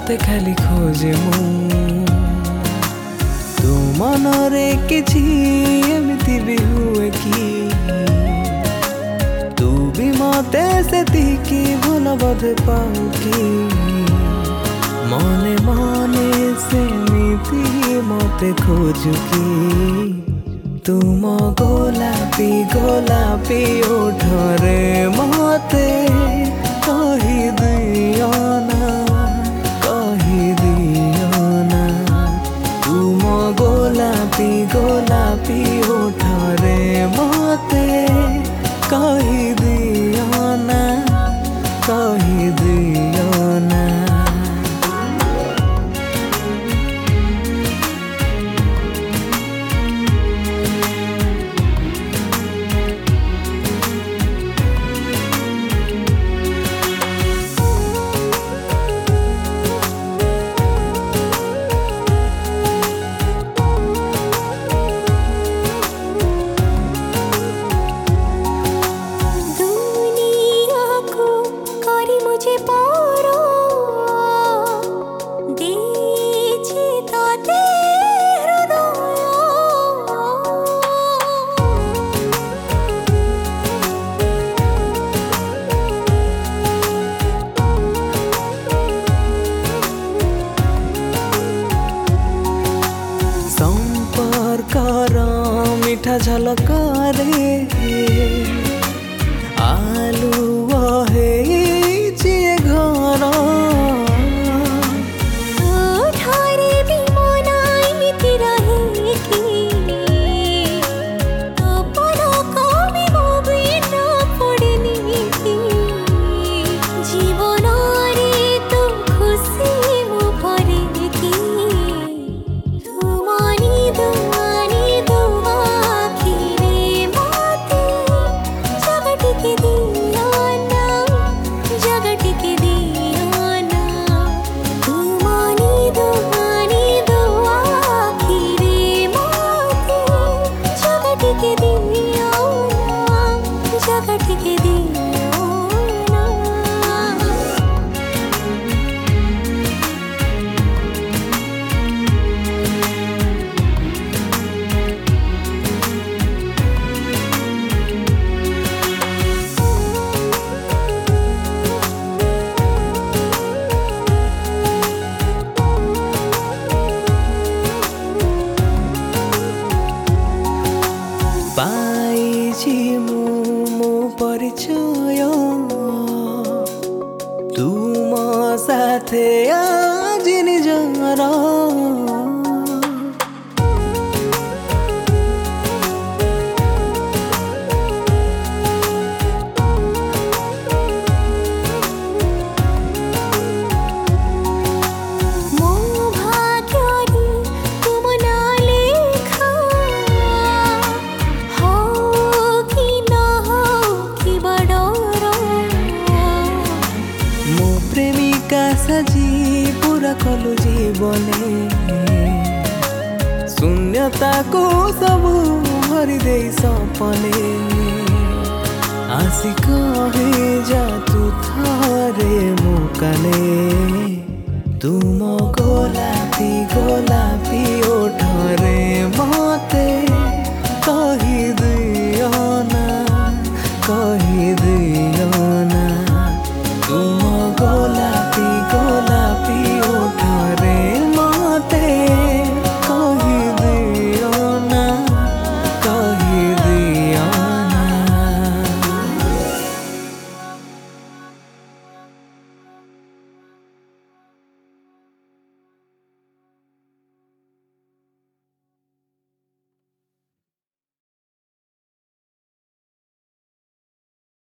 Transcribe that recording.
तते खाली खोजे मु तू मनरे किछि एमिति भी हुए कि तू भी मते सेतिकी भल बोधे पाऊ कि मने मने सेमिति मते खोजु कि तुम गोलापी गोलापी ओठरे मते कही दियो ना तुम गोलापी गोलापी ओठरे मते कही दियो ना कही दियो ना। मिठा झलकारे आलू हे घर पाइछि मो परिचय तुम साथे आज निजरा सजी पूरा कलु जीवने शून्यता को सब भरी दे सपने आसी कहे जा तू थारे मुकाने तुम गोलापी गोलापी